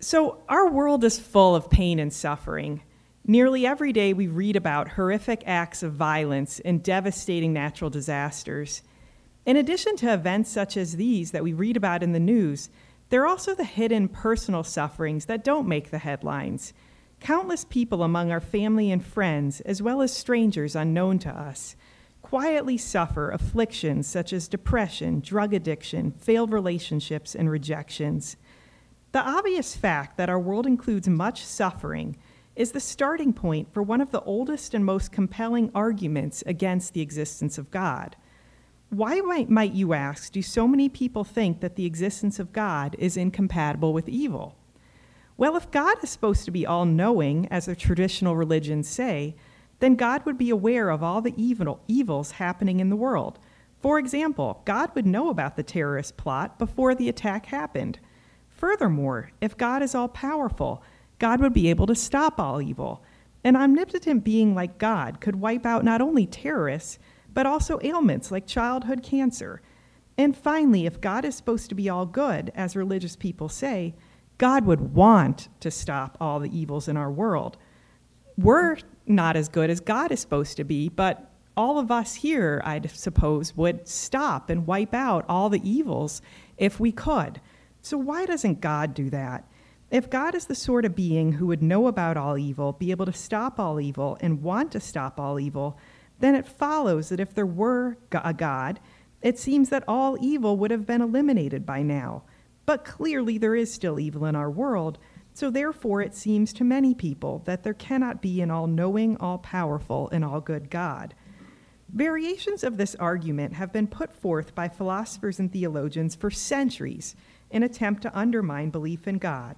So, our world is full of pain and suffering. Nearly every day, we read about horrific acts of violence and devastating natural disasters. In addition to events such as these that we read about in the news, there are also the hidden personal sufferings that don't make the headlines. Countless people among our family and friends, as well as strangers unknown to us, quietly suffer afflictions such as depression, drug addiction, failed relationships, and rejections. The obvious fact that our world includes much suffering is the starting point for one of the oldest and most compelling arguments against the existence of God. Why might you ask, do so many people think that the existence of God is incompatible with evil? Well, if God is supposed to be all-knowing, as the traditional religions say, then God would be aware of all the evils happening in the world. For example, God would know about the terrorist plot before the attack happened. Furthermore, if God is all-powerful, God would be able to stop all evil. An omnipotent being like God could wipe out not only terrorists, but also ailments like childhood cancer. And finally, if God is supposed to be all good, as religious people say, God would want to stop all the evils in our world. We're not as good as God is supposed to be, but all of us here, I'd suppose, would stop and wipe out all the evils if we could. So why doesn't God do that? If God is the sort of being who would know about all evil, be able to stop all evil, and want to stop all evil, then it follows that if there were a God, it seems that all evil would have been eliminated by now. But clearly there is still evil in our world, so therefore it seems to many people that there cannot be an all-knowing, all-powerful, and all-good God. Variations of this argument have been put forth by philosophers and theologians for centuries in attempt to undermine belief in God.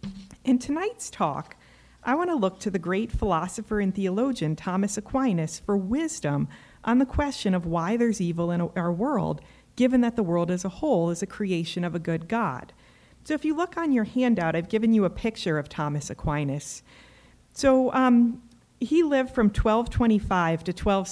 In tonight's talk, I want to look to the great philosopher and theologian Thomas Aquinas for wisdom on the question of why there's evil in our world, given that the world as a whole is a creation of a good God. So if you look on your handout, I've given you a picture of Thomas Aquinas. So he lived from 1225 to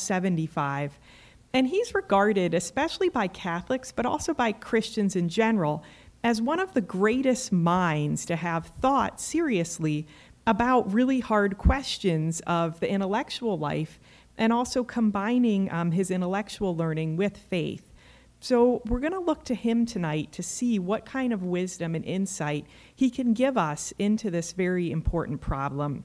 1275, and he's regarded, especially by Catholics, but also by Christians in general, as one of the greatest minds to have thought seriously about really hard questions of the intellectual life, and also combining his intellectual learning with faith. So we're going to look to him tonight to see what kind of wisdom and insight he can give us into this very important problem.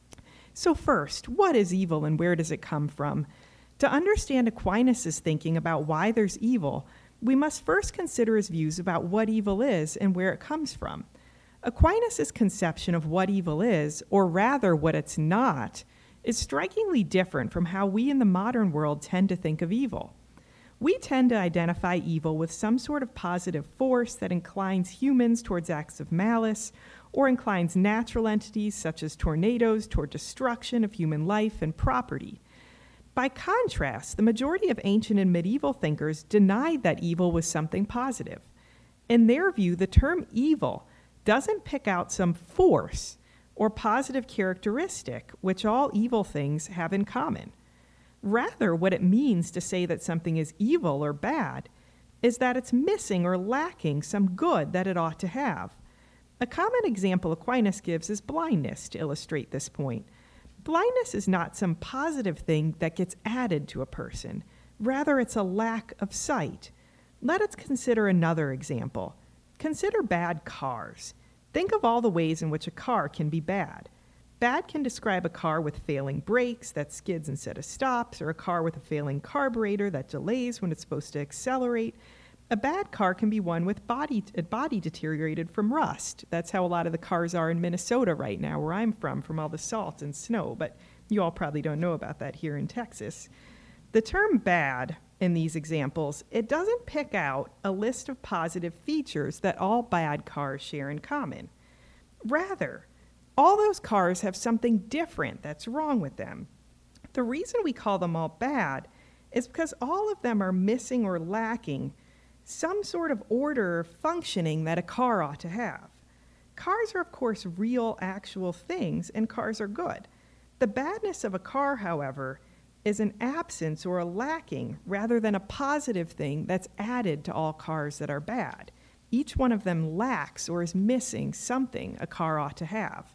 So first, what is evil and where does it come from? To understand Aquinas' thinking about why there's evil, we must first consider his views about what evil is and where it comes from. Aquinas' conception of what evil is, or rather what it's not, is strikingly different from how we in the modern world tend to think of evil. We tend to identify evil with some sort of positive force that inclines humans towards acts of malice, or inclines natural entities such as tornadoes toward destruction of human life and property. By contrast, the majority of ancient and medieval thinkers denied that evil was something positive. In their view, the term evil doesn't pick out some force or positive characteristic which all evil things have in common. Rather, what it means to say that something is evil or bad is that it's missing or lacking some good that it ought to have. A common example Aquinas gives is blindness to illustrate this point. Blindness is not some positive thing that gets added to a person. Rather, it's a lack of sight. Let us consider another example. Consider bad cars. Think of all the ways in which a car can be bad. Bad can describe a car with failing brakes that skids instead of stops, or a car with a failing carburetor that delays when it's supposed to accelerate. A bad car can be one with body deteriorated from rust. That's how a lot of the cars are in Minnesota right now, where I'm from all the salt and snow, but you all probably don't know about that here in Texas. The term bad in these examples, it doesn't pick out a list of positive features that all bad cars share in common. Rather, all those cars have something different that's wrong with them. The reason we call them all bad is because all of them are missing or lacking some sort of order or functioning that a car ought to have. Cars are, of course, real, actual things, and cars are good. The badness of a car, however, is an absence or a lacking rather than a positive thing that's added to all cars that are bad. Each one of them lacks or is missing something a car ought to have.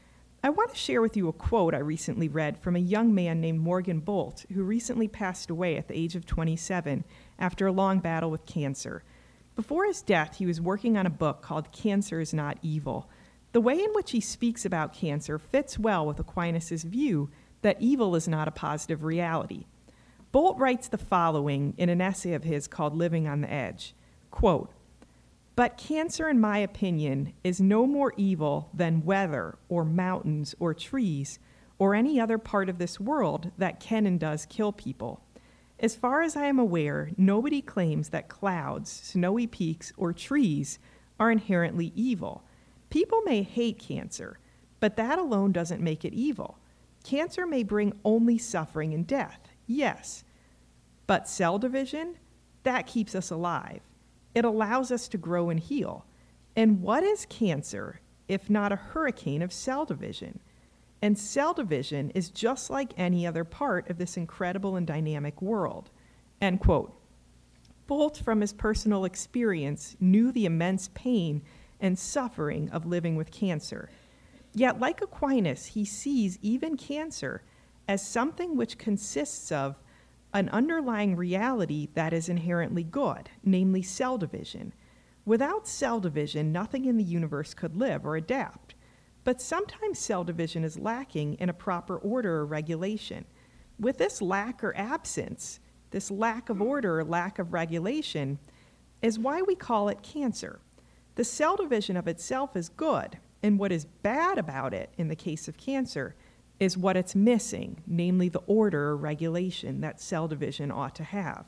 I want to share with you a quote I recently read from a young man named Morgan Bolt, who recently passed away at the age of 27 after a long battle with cancer. Before his death, he was working on a book called Cancer is Not Evil. The way in which he speaks about cancer fits well with Aquinas' view that evil is not a positive reality. Bolt writes the following in an essay of his called Living on the Edge, quote, "But cancer, in my opinion, is no more evil than weather or mountains or trees or any other part of this world that can and does kill people. As far as I am aware, nobody claims that clouds, snowy peaks, or trees are inherently evil. People may hate cancer, but that alone doesn't make it evil. Cancer may bring only suffering and death, yes, but cell division, that keeps us alive. It allows us to grow and heal. And what is cancer if not a hurricane of cell division? And cell division is just like any other part of this incredible and dynamic world." End quote. Bolt, from his personal experience, knew the immense pain and suffering of living with cancer. Yet, like Aquinas, he sees even cancer as something which consists of an underlying reality that is inherently good, namely cell division. Without cell division, nothing in the universe could live or adapt. But sometimes cell division is lacking in a proper order or regulation. With this lack or absence, this lack of order or lack of regulation, is why we call it cancer. The cell division of itself is good, and what is bad about it in the case of cancer is what it's missing, namely the order or regulation that cell division ought to have.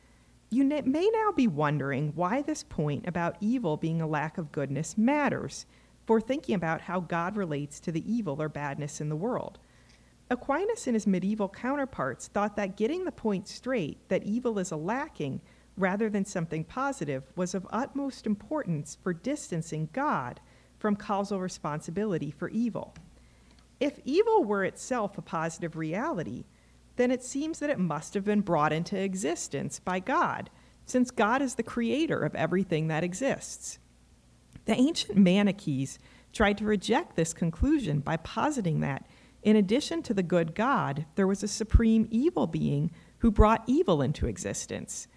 You may now be wondering why this point about evil being a lack of goodness matters for thinking about how God relates to the evil or badness in the world. Aquinas and his medieval counterparts thought that getting the point straight that evil is a lacking rather than something positive was of utmost importance for distancing God from causal responsibility for evil. If evil were itself a positive reality, then it seems that it must have been brought into existence by God, since God is the creator of everything that exists. The ancient Manichees tried to reject this conclusion by positing that, in addition to the good God, there was a supreme evil being who brought evil into existence.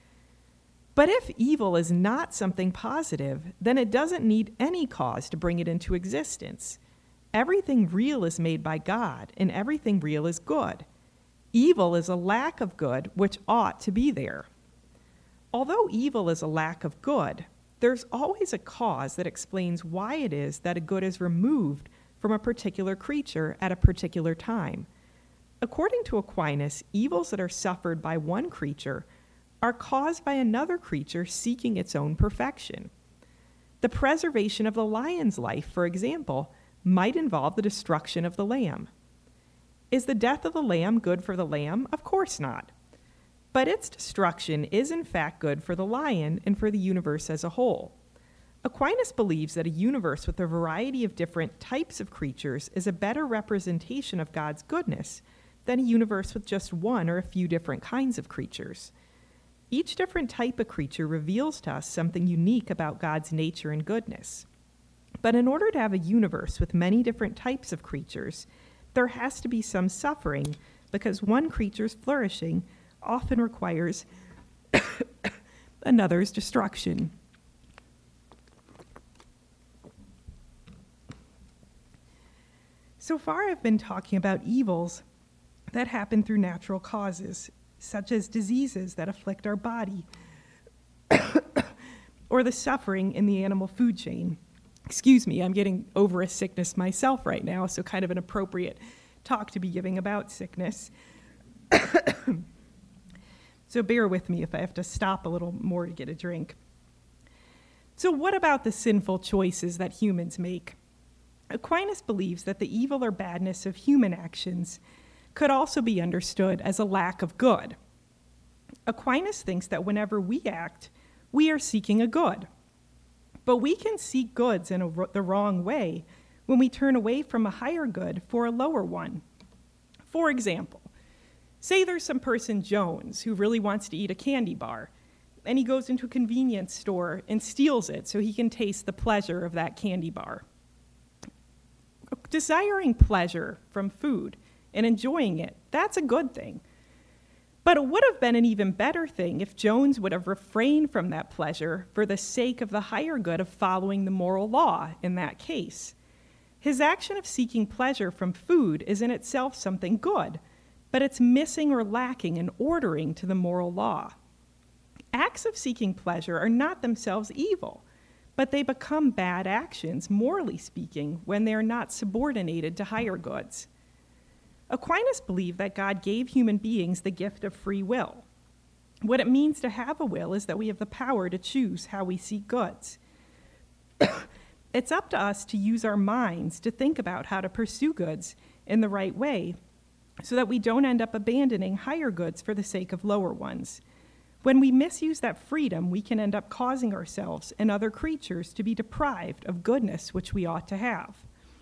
But if evil is not something positive, then it doesn't need any cause to bring it into existence. Everything real is made by God, and everything real is good. Evil is a lack of good which ought to be there. Although evil is a lack of good, there's always a cause that explains why it is that a good is removed from a particular creature at a particular time. According to Aquinas, evils that are suffered by one creature are caused by another creature seeking its own perfection. The preservation of the lion's life, for example, might involve the destruction of the lamb. Is the death of the lamb good for the lamb? Of course not. But its destruction is in fact good for the lion and for the universe as a whole. Aquinas believes that a universe with a variety of different types of creatures is a better representation of God's goodness than a universe with just one or a few different kinds of creatures. Each different type of creature reveals to us something unique about God's nature and goodness. But in order to have a universe with many different types of creatures, there has to be some suffering because one creature's flourishing often requires another's destruction. So far, I've been talking about evils that happen through natural causes, such as diseases that afflict our body, or the suffering in the animal food chain. Excuse me, I'm getting over a sickness myself right now, so kind of an appropriate talk to be giving about sickness. So bear with me if I have to stop a little more to get a drink. So what about the sinful choices that humans make? Aquinas believes that the evil or badness of human actions could also be understood as a lack of good. Aquinas thinks that whenever we act, we are seeking a good. But we can seek goods in the wrong way when we turn away from a higher good for a lower one. For example, say there's some person, Jones, who really wants to eat a candy bar. and he goes into a convenience store and steals it so he can taste the pleasure of that candy bar. Desiring pleasure from food and enjoying it, that's a good thing. But it would have been an even better thing if Jones would have refrained from that pleasure for the sake of the higher good of following the moral law in that case. His action of seeking pleasure from food is in itself something good, but it's missing or lacking an ordering to the moral law. Acts of seeking pleasure are not themselves evil, but they become bad actions, morally speaking, when they are not subordinated to higher goods. Aquinas believed that God gave human beings the gift of free will. What it means to have a will is that we have the power to choose how we seek goods. It's up to us to use our minds to think about how to pursue goods in the right way so that we don't end up abandoning higher goods for the sake of lower ones. When we misuse that freedom, we can end up causing ourselves and other creatures to be deprived of goodness which we ought to have.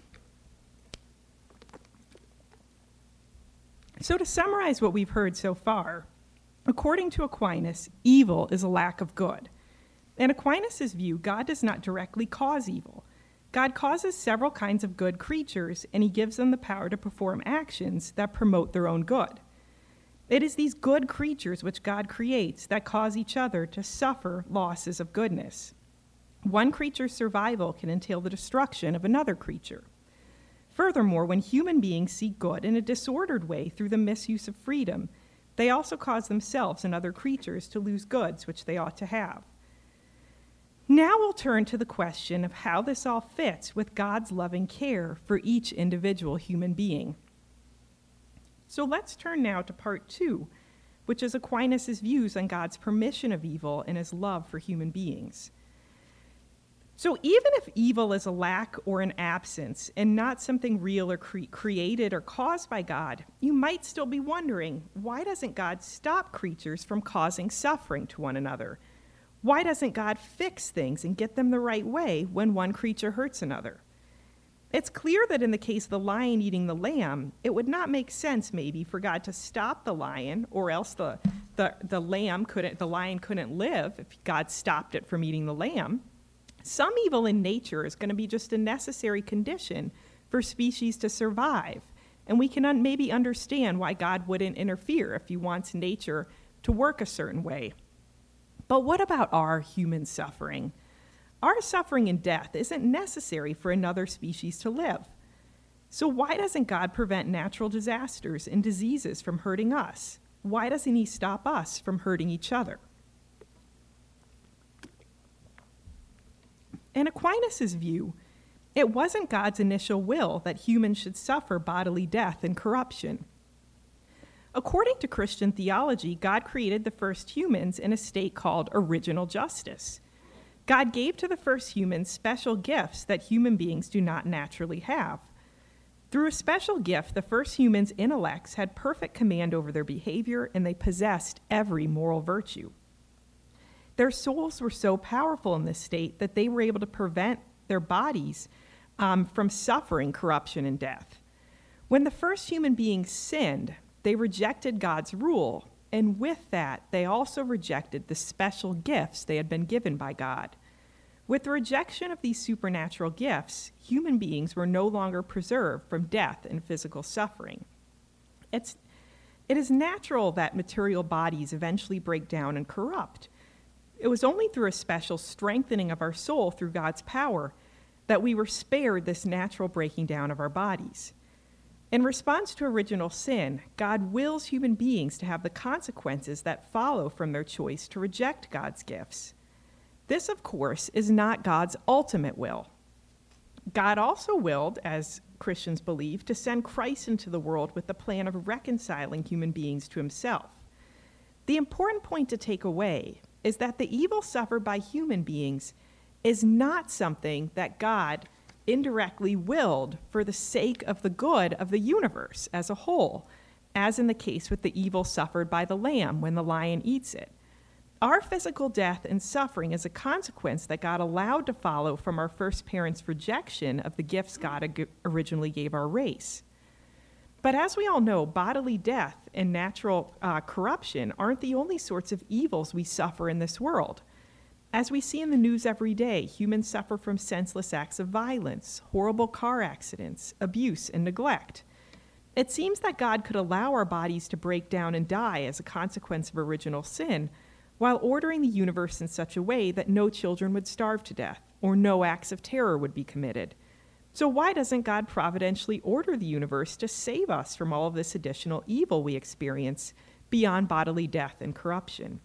So to summarize what we've heard so far, according to Aquinas, evil is a lack of good. In Aquinas' view, God does not directly cause evil. God causes several kinds of good creatures, and he gives them the power to perform actions that promote their own good. It is these good creatures which God creates that cause each other to suffer losses of goodness. One creature's survival can entail the destruction of another creature. Furthermore, when human beings seek good in a disordered way through the misuse of freedom, they also cause themselves and other creatures to lose goods which they ought to have. Now we'll turn to the question of how this all fits with God's loving care for each individual human being. So let's turn now to part 2, which is Aquinas' views on God's permission of evil and his love for human beings. So even if evil is a lack or an absence and not something real or created or caused by God, you might still be wondering, why doesn't God stop creatures from causing suffering to one another? Why doesn't God fix things and get them the right way when one creature hurts another? It's clear that in the case of the lion eating the lamb, it would not make sense maybe for God to stop the lion, or else the lion couldn't live if God stopped it from eating the lamb. Some evil in nature is going to be just a necessary condition for species to survive, and we can maybe understand why God wouldn't interfere if he wants nature to work a certain way. But what about our human suffering? Our suffering and death isn't necessary for another species to live. So why doesn't God prevent natural disasters and diseases from hurting us? Why doesn't he stop us from hurting each other? In Aquinas' view, it wasn't God's initial will that humans should suffer bodily death and corruption. According to Christian theology, God created the first humans in a state called original justice. God gave to the first humans special gifts that human beings do not naturally have. Through a special gift, the first humans' intellects had perfect command over their behavior, and they possessed every moral virtue. Their souls were so powerful in this state that they were able to prevent their bodies from suffering corruption and death. When the first human beings sinned, they rejected God's rule, and with that, they also rejected the special gifts they had been given by God. With the rejection of these supernatural gifts, human beings were no longer preserved from death and physical suffering. It is natural that material bodies eventually break down and corrupt. It was only through a special strengthening of our soul through God's power that we were spared this natural breaking down of our bodies. In response to original sin, God wills human beings to have the consequences that follow from their choice to reject God's gifts. This, of course, is not God's ultimate will. God also willed, as Christians believe, to send Christ into the world with the plan of reconciling human beings to himself. The important point to take away is that the evil suffered by human beings is not something that God indirectly willed for the sake of the good of the universe as a whole, as in the case with the evil suffered by the lamb when the lion eats it. Our physical death and suffering is a consequence that God allowed to follow from our first parents' rejection of the gifts God originally gave our race. But as we all know, bodily death and natural corruption aren't the only sorts of evils we suffer in this world. As we see in the news every day, humans suffer from senseless acts of violence, horrible car accidents, abuse, and neglect. It seems that God could allow our bodies to break down and die as a consequence of original sin, while ordering the universe in such a way that no children would starve to death, or no acts of terror would be committed. So why doesn't God providentially order the universe to save us from all of this additional evil we experience beyond bodily death and corruption?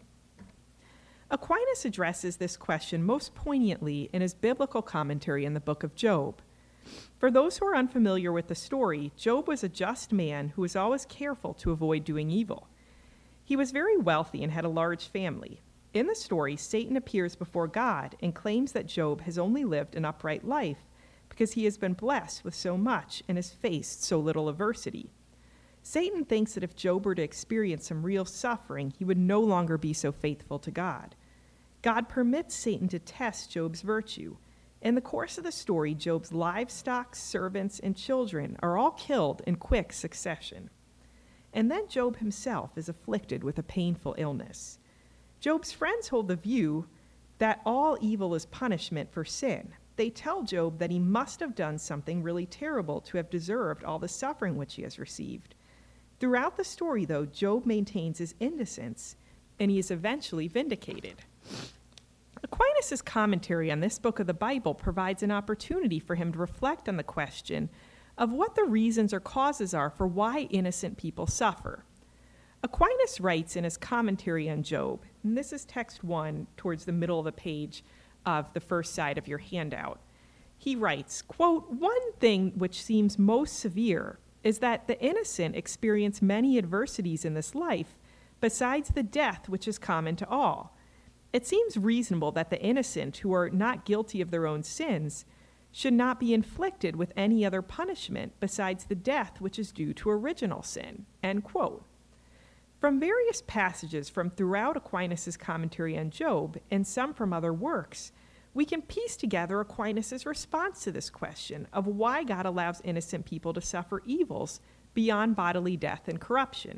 Aquinas addresses this question most poignantly in his biblical commentary in the book of Job. For those who are unfamiliar with the story, Job was a just man who was always careful to avoid doing evil. He was very wealthy and had a large family. In the story, Satan appears before God and claims that Job has only lived an upright life because he has been blessed with so much and has faced so little adversity. Satan thinks that if Job were to experience some real suffering, he would no longer be so faithful to God. God permits Satan to test Job's virtue. In the course of the story, Job's livestock, servants, and children are all killed in quick succession. And then Job himself is afflicted with a painful illness. Job's friends hold the view that all evil is punishment for sin. They tell Job that he must have done something really terrible to have deserved all the suffering which he has received. Throughout the story, though, Job maintains his innocence, and he is eventually vindicated. Aquinas' commentary on this book of the Bible provides an opportunity for him to reflect on the question of what the reasons or causes are for why innocent people suffer. Aquinas writes in his commentary on Job, and this is text 1 towards the middle of the page of the first side of your handout. He writes, quote, "One thing which seems most severe is that the innocent experience many adversities in this life besides the death which is common to all. It seems reasonable that the innocent who are not guilty of their own sins should not be inflicted with any other punishment besides the death which is due to original sin." End quote. From various passages from throughout Aquinas' commentary on Job, and some from other works, we can piece together Aquinas' response to this question of why God allows innocent people to suffer evils beyond bodily death and corruption.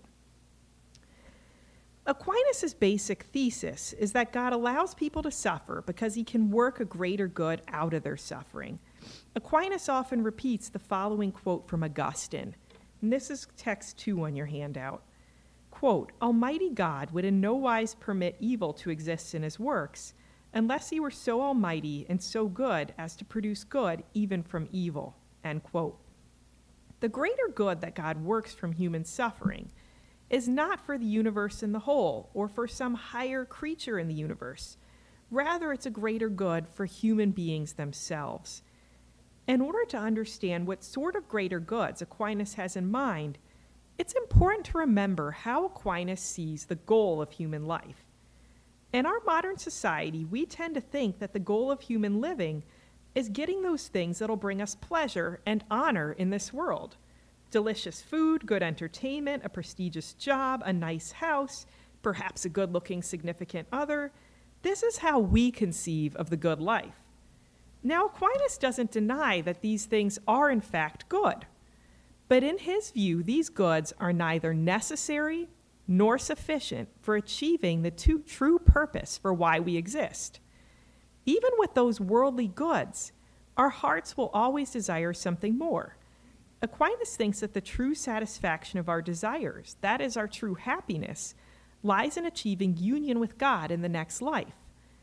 Aquinas' basic thesis is that God allows people to suffer because he can work a greater good out of their suffering. Aquinas often repeats the following quote from Augustine, and this is text 2 on your handout. Quote, "Almighty God would in no wise permit evil to exist in his works unless he were so almighty and so good as to produce good even from evil." End quote. The greater good that God works from human suffering is not for the universe in the whole or for some higher creature in the universe. Rather, it's a greater good for human beings themselves. In order to understand what sort of greater goods Aquinas has in mind, it's important to remember how Aquinas sees the goal of human life. In our modern society, we tend to think that the goal of human living is getting those things that'll bring us pleasure and honor in this world. Delicious food, good entertainment, a prestigious job, a nice house, perhaps a good-looking significant other. This is how we conceive of the good life. Now, Aquinas doesn't deny that these things are in fact good. But in his view, these goods are neither necessary nor sufficient for achieving the true purpose for why we exist. Even with those worldly goods, our hearts will always desire something more. Aquinas thinks that the true satisfaction of our desires, that is our true happiness, lies in achieving union with God in the next life.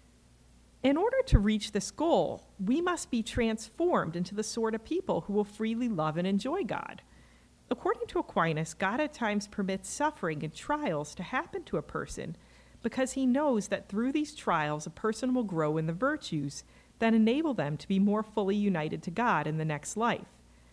In order to reach this goal, we must be transformed into the sort of people who will freely love and enjoy God. According to Aquinas, God at times permits suffering and trials to happen to a person because he knows that through these trials a person will grow in the virtues that enable them to be more fully united to God in the next life.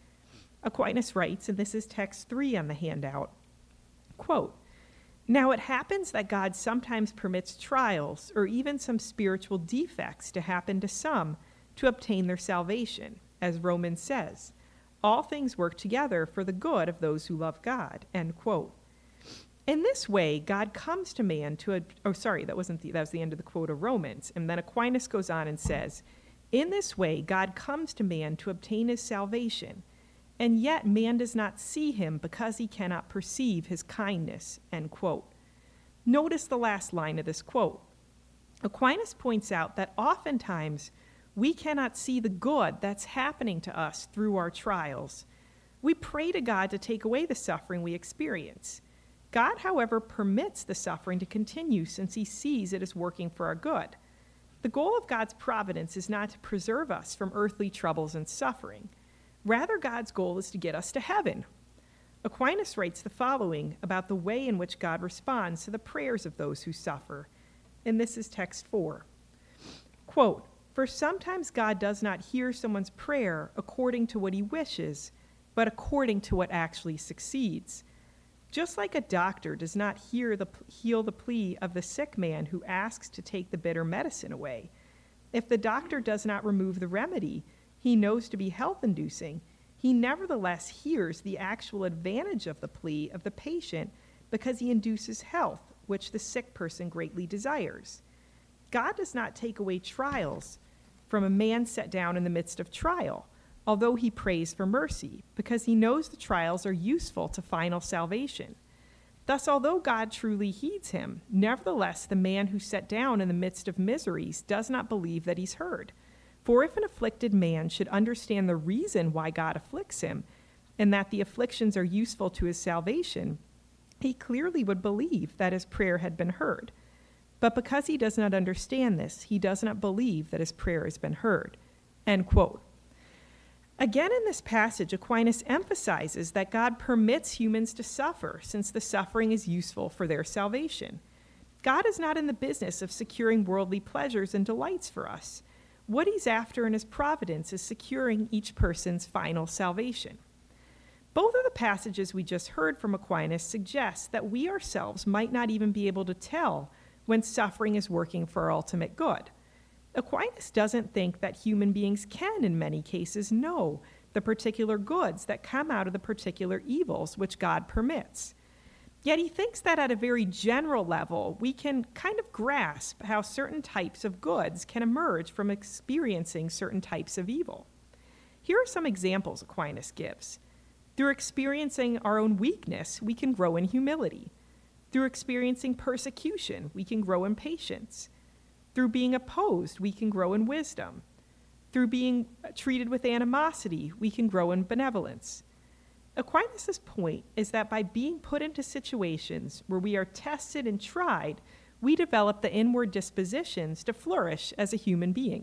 Aquinas writes, and this is text 3 on the handout, quote, "Now it happens that God sometimes permits trials or even some spiritual defects to happen to some to obtain their salvation, as Romans says. All things work together for the good of those who love God," end quote. In this way, God comes to man that was the end of the quote of Romans. And then Aquinas goes on and says, "In this way, God comes to man to obtain his salvation. and yet man does not see him because he cannot perceive his kindness, end quote. Notice the last line of this quote. Aquinas points out that oftentimes we cannot see the good that's happening to us through our trials. We pray to God to take away the suffering we experience. God, however, permits the suffering to continue since he sees it is working for our good. The goal of God's providence is not to preserve us from earthly troubles and suffering. Rather, God's goal is to get us to heaven. Aquinas writes the following about the way in which God responds to the prayers of those who suffer, and this is text 4. Quote, "For sometimes God does not hear someone's prayer according to what he wishes, but according to what actually succeeds. Just like a doctor does not heal the plea of the sick man who asks to take the bitter medicine away. If the doctor does not remove the remedy he knows to be health-inducing, he nevertheless hears the actual advantage of the plea of the patient because he induces health, which the sick person greatly desires. God does not take away trials from a man set down in the midst of trial, although he prays for mercy, because he knows the trials are useful to final salvation. Thus, although God truly heeds him, nevertheless the man who's set down in the midst of miseries does not believe that he's heard. For if an afflicted man should understand the reason why God afflicts him, and that the afflictions are useful to his salvation, he clearly would believe that his prayer had been heard. But because he does not understand this, he does not believe that his prayer has been heard." End quote. Again, in this passage, Aquinas emphasizes that God permits humans to suffer, since the suffering is useful for their salvation. God is not in the business of securing worldly pleasures and delights for us. What he's after in his providence is securing each person's final salvation. Both of the passages we just heard from Aquinas suggest that we ourselves might not even be able to tell when suffering is working for our ultimate good. Aquinas doesn't think that human beings can, in many cases, know the particular goods that come out of the particular evils which God permits. Yet he thinks that at a very general level, we can kind of grasp how certain types of goods can emerge from experiencing certain types of evil. Here are some examples Aquinas gives. Through experiencing our own weakness, we can grow in humility. Through experiencing persecution, we can grow in patience. Through being opposed, we can grow in wisdom. Through being treated with animosity, we can grow in benevolence. Aquinas' point is that by being put into situations where we are tested and tried, we develop the inward dispositions to flourish as a human being.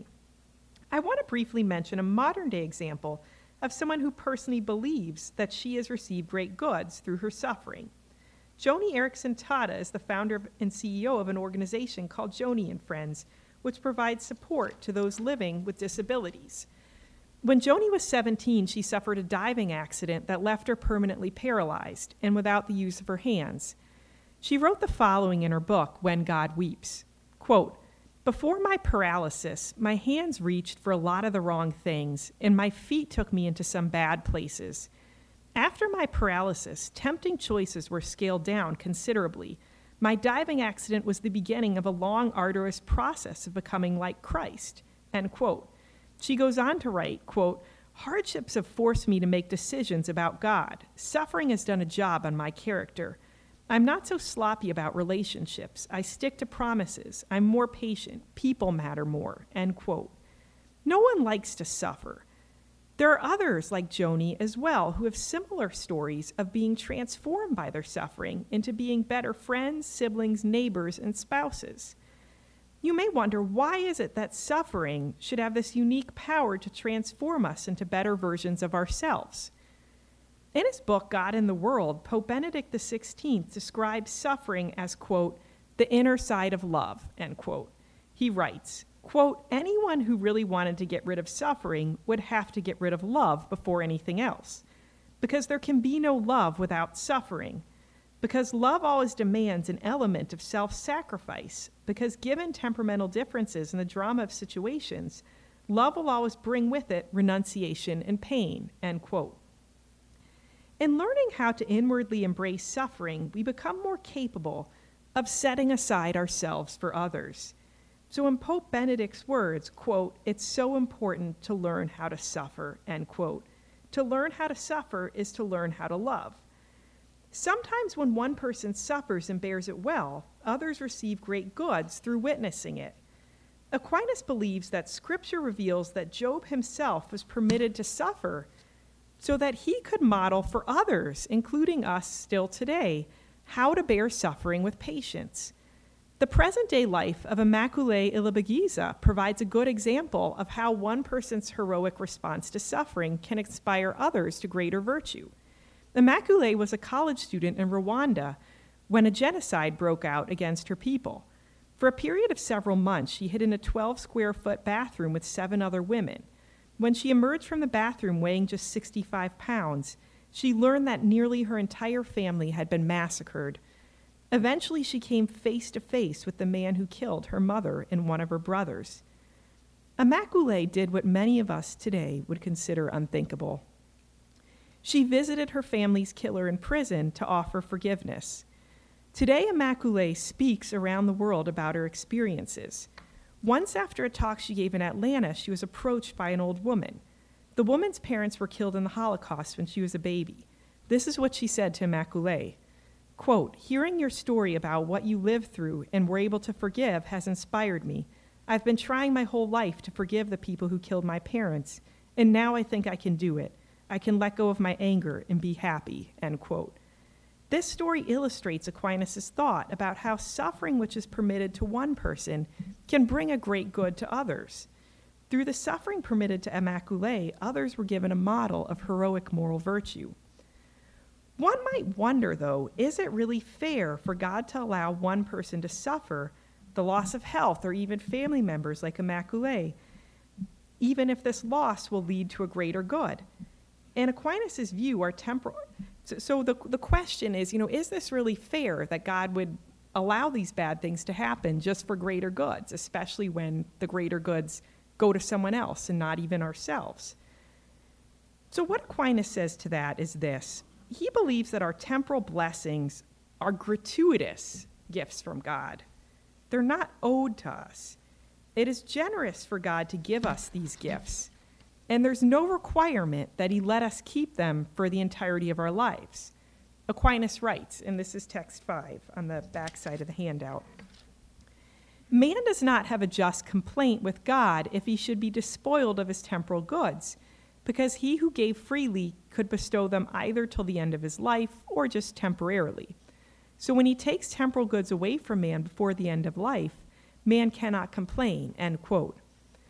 I want to briefly mention a modern-day example of someone who personally believes that she has received great goods through her suffering. Joni Eareckson Tada is the founder and CEO of an organization called Joni and Friends, which provides support to those living with disabilities. When Joni was 17, she suffered a diving accident that left her permanently paralyzed and without the use of her hands. She wrote the following in her book, When God Weeps. Quote, "Before my paralysis, my hands reached for a lot of the wrong things, and my feet took me into some bad places. After my paralysis, tempting choices were scaled down considerably. My diving accident was the beginning of a long, arduous process of becoming like Christ." End quote. She goes on to write, quote, "Hardships have forced me to make decisions about God. Suffering has done a job on my character. I'm not so sloppy about relationships. I stick to promises. I'm more patient. People matter more." End quote. No one likes to suffer. There are others like Joni as well who have similar stories of being transformed by their suffering into being better friends, siblings, neighbors, and spouses. You may wonder, why is it that suffering should have this unique power to transform us into better versions of ourselves? In his book, God in the World, Pope Benedict XVI describes suffering as, quote, "the inner side of love," end quote. He writes, quote, "Anyone who really wanted to get rid of suffering would have to get rid of love before anything else, because there can be no love without suffering. Because love always demands an element of self-sacrifice, because given temperamental differences in the drama of situations, love will always bring with it renunciation and pain," end quote. In learning how to inwardly embrace suffering, we become more capable of setting aside ourselves for others. So in Pope Benedict's words, quote, "It's so important to learn how to suffer," end quote, To learn how to suffer is to learn how to love. Sometimes when one person suffers and bears it well, others receive great goods through witnessing it. Aquinas believes that Scripture reveals that Job himself was permitted to suffer so that he could model for others, including us still today, how to bear suffering with patience. The present-day life of Immaculée Ilibagiza provides a good example of how one person's heroic response to suffering can inspire others to greater virtue. Immaculée was a college student in Rwanda when a genocide broke out against her people. For a period of several months, she hid in a 12-square-foot bathroom with 7 other women. When she emerged from the bathroom weighing just 65 pounds, she learned that nearly her entire family had been massacred. Eventually, she came face to face with the man who killed her mother and one of her brothers. Immaculée did what many of us today would consider unthinkable. She visited her family's killer in prison to offer forgiveness. Today, Immaculée speaks around the world about her experiences. Once after a talk she gave in Atlanta, she was approached by an old woman. The woman's parents were killed in the Holocaust when she was a baby. This is what she said to Immaculée. Quote, "Hearing your story about what you lived through and were able to forgive has inspired me. I've been trying my whole life to forgive the people who killed my parents, and now I think I can do it. I can let go of my anger and be happy," end quote. This story illustrates Aquinas' thought about how suffering which is permitted to one person can bring a great good to others. Through the suffering permitted to Immaculée, others were given a model of heroic moral virtue. One might wonder, though, is it really fair for God to allow one person to suffer the loss of health or even family members like Immaculée, even if this loss will lead to a greater good? In Aquinas' view, our temporal... So the question is, is this really fair that God would allow these bad things to happen just for greater goods, especially when the greater goods go to someone else and not even ourselves? So what Aquinas says to that is this. He believes that our temporal blessings are gratuitous gifts from God. They're not owed to us. It is generous for God to give us these gifts. And there's no requirement that he let us keep them for the entirety of our lives. Aquinas writes, and this is text 5 on the back side of the handout, "Man does not have a just complaint with God if he should be despoiled of his temporal goods, because he who gave freely could bestow them either till the end of his life or just temporarily. So when he takes temporal goods away from man before the end of life, man cannot complain," end quote.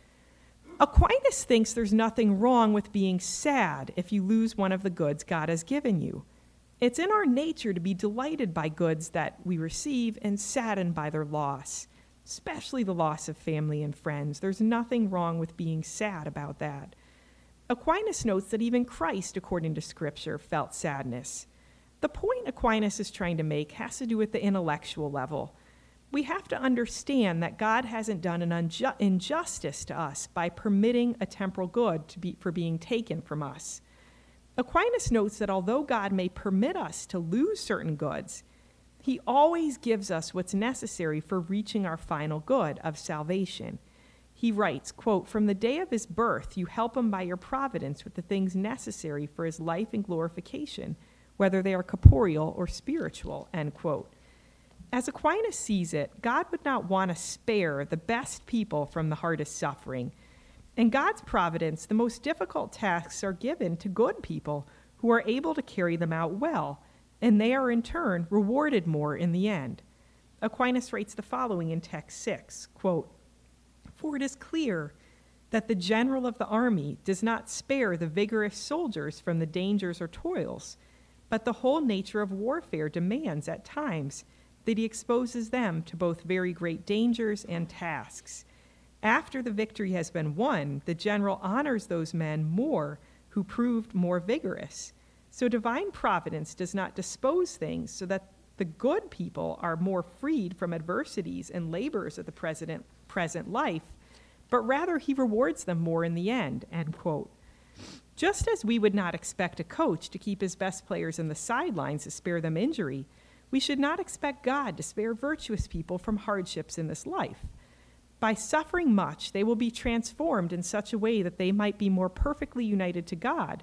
Aquinas thinks there's nothing wrong with being sad if you lose one of the goods God has given you. It's in our nature to be delighted by goods that we receive and saddened by their loss, especially the loss of family and friends. There's nothing wrong with being sad about that. Aquinas notes that even Christ, according to Scripture, felt sadness. The point Aquinas is trying to make has to do with the intellectual level. We have to understand that God hasn't done an injustice to us by permitting a temporal good for being taken from us. Aquinas notes that although God may permit us to lose certain goods, he always gives us what's necessary for reaching our final good of salvation. He writes, quote, "From the day of his birth, you help him by your providence with the things necessary for his life and glorification, whether they are corporeal or spiritual," end quote. As Aquinas sees it, God would not want to spare the best people from the hardest suffering. In God's providence, the most difficult tasks are given to good people who are able to carry them out well, and they are in turn rewarded more in the end. Aquinas writes the following in text 6, quote, "For it is clear that the general of the army does not spare the vigorous soldiers from the dangers or toils, but the whole nature of warfare demands at times that he exposes them to both very great dangers and tasks. After the victory has been won, the general honors those men more who proved more vigorous. So divine providence does not dispose things so that the good people are more freed from adversities and labors of the present life, but rather he rewards them more in the end," end quote. Just as we would not expect a coach to keep his best players in the sidelines to spare them injury, we should not expect God to spare virtuous people from hardships in this life. By suffering much, they will be transformed in such a way that they might be more perfectly united to God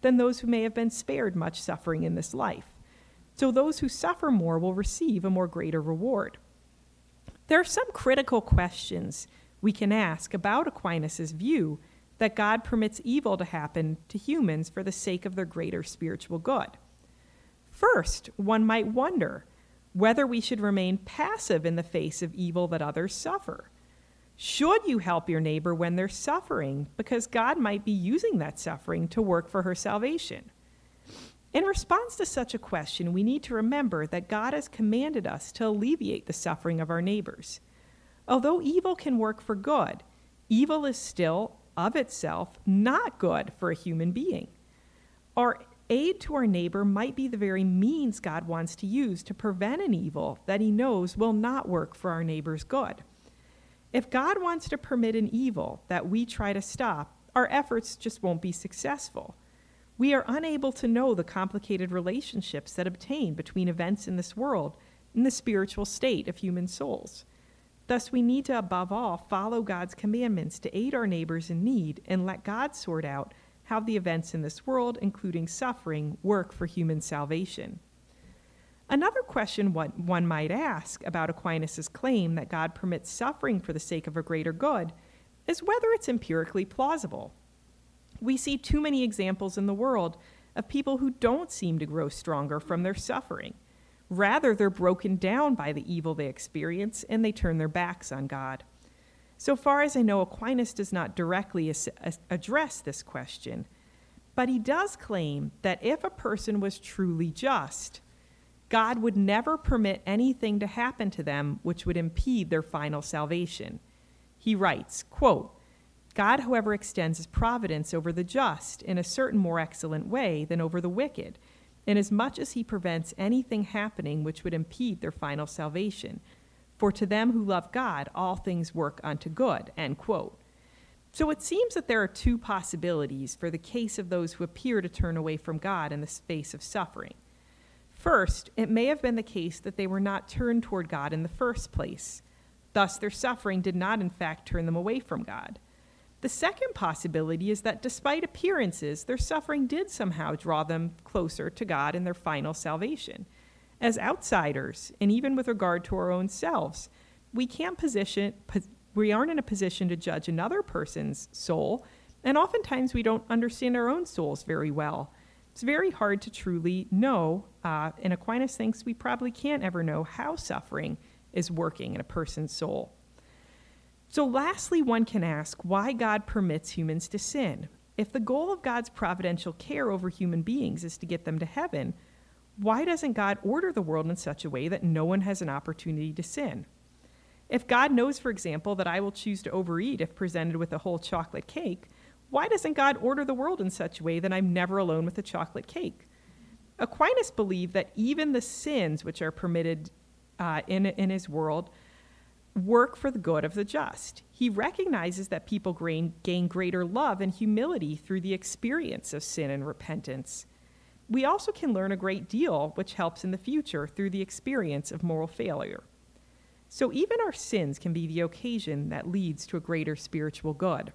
than those who may have been spared much suffering in this life. So those who suffer more will receive a more greater reward. There are some critical questions we can ask about Aquinas' view that God permits evil to happen to humans for the sake of their greater spiritual good. First, one might wonder whether we should remain passive in the face of evil that others suffer. Should you help your neighbor when they're suffering because God might be using that suffering to work for her salvation? In response to such a question, we need to remember that God has commanded us to alleviate the suffering of our neighbors. Although evil can work for good, evil is still, of itself, not good for a human being. Our aid to our neighbor might be the very means God wants to use to prevent an evil that he knows will not work for our neighbor's good. If God wants to permit an evil that we try to stop, our efforts just won't be successful. We are unable to know the complicated relationships that obtain between events in this world and the spiritual state of human souls. Thus, we need to, above all, follow God's commandments to aid our neighbors in need and let God sort out how the events in this world, including suffering, work for human salvation. Another question one might ask about Aquinas' claim that God permits suffering for the sake of a greater good is whether it's empirically plausible. We see too many examples in the world of people who don't seem to grow stronger from their suffering. Rather, they're broken down by the evil they experience and they turn their backs on God. So far as I know, Aquinas does not directly address this question, but he does claim that if a person was truly just, God would never permit anything to happen to them which would impede their final salvation. He writes, quote, God, however, extends his providence over the just in a certain more excellent way than over the wicked, inasmuch as he prevents anything happening which would impede their final salvation. For to them who love God, all things work unto good, end quote. So it seems that there are two possibilities for the case of those who appear to turn away from God in the face of suffering. First, it may have been the case that they were not turned toward God in the first place. Thus, their suffering did not, in fact, turn them away from God. The second possibility is that despite appearances, their suffering did somehow draw them closer to God in their final salvation. As outsiders, and even with regard to our own selves, we aren't in a position to judge another person's soul, and oftentimes we don't understand our own souls very well. It's very hard to truly know, and Aquinas thinks we probably can't ever know how suffering is working in a person's soul. So lastly, one can ask why God permits humans to sin. If the goal of God's providential care over human beings is to get them to heaven, why doesn't God order the world in such a way that no one has an opportunity to sin? If God knows, for example, that I will choose to overeat if presented with a whole chocolate cake, why doesn't God order the world in such a way that I'm never alone with a chocolate cake? Aquinas believed that even the sins which are permitted in his world work for the good of the just. He recognizes that people gain greater love and humility through the experience of sin and repentance. We also can learn a great deal, which helps in the future through the experience of moral failure. So even our sins can be the occasion that leads to a greater spiritual good.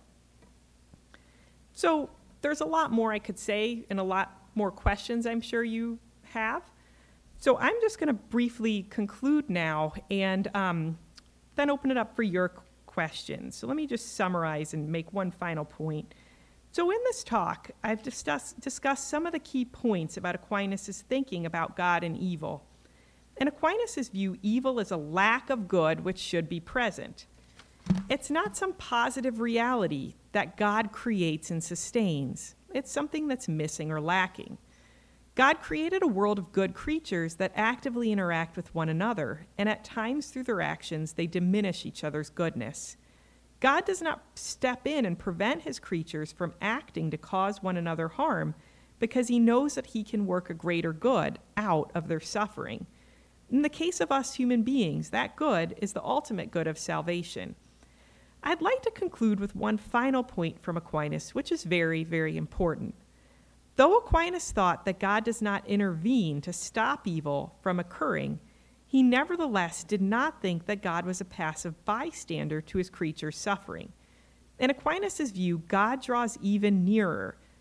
So there's a lot more I could say and a lot more questions I'm sure you have. So I'm just going to briefly conclude now and then open it up for your questions. So let me just summarize and make one final point. So in this talk, I've discussed some of the key points about Aquinas' thinking about God and evil. In Aquinas' view, evil is a lack of good which should be present. It's not some positive reality that God creates and sustains. It's something that's missing or lacking. God created a world of good creatures that actively interact with one another, and at times through their actions, they diminish each other's goodness. God does not step in and prevent his creatures from acting to cause one another harm because he knows that he can work a greater good out of their suffering. In the case of us human beings, that good is the ultimate good of salvation. I'd like to conclude with one final point from Aquinas, which is very, very important. Though Aquinas thought that God does not intervene to stop evil from occurring, he nevertheless did not think that God was a passive bystander to his creature's suffering. In Aquinas' view, God draws even nearer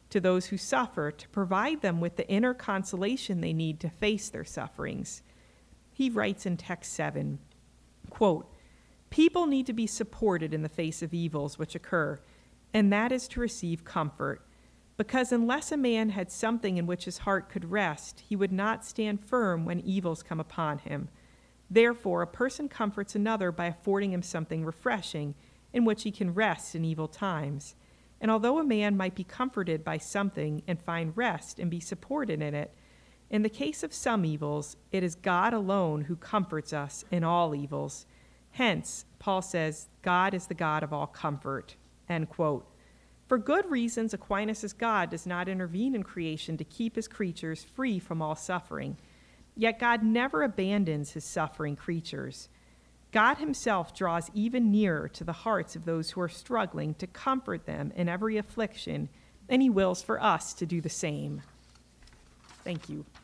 to those who suffer to provide them with the inner consolation they need to face their sufferings. He writes in text 7, quote, "People need to be supported in the face of evils which occur, and that is to receive comfort. Because unless a man had something in which his heart could rest, he would not stand firm when evils come upon him. Therefore, a person comforts another by affording him something refreshing in which he can rest in evil times. And although a man might be comforted by something and find rest and be supported in it, in the case of some evils, it is God alone who comforts us in all evils. Hence, Paul says, God is the God of all comfort." End quote. For good reasons, Aquinas' God does not intervene in creation to keep his creatures free from all suffering. Yet God never abandons his suffering creatures. God himself draws even nearer to the hearts of those who are struggling to comfort them in every affliction, and he wills for us to do the same. Thank you.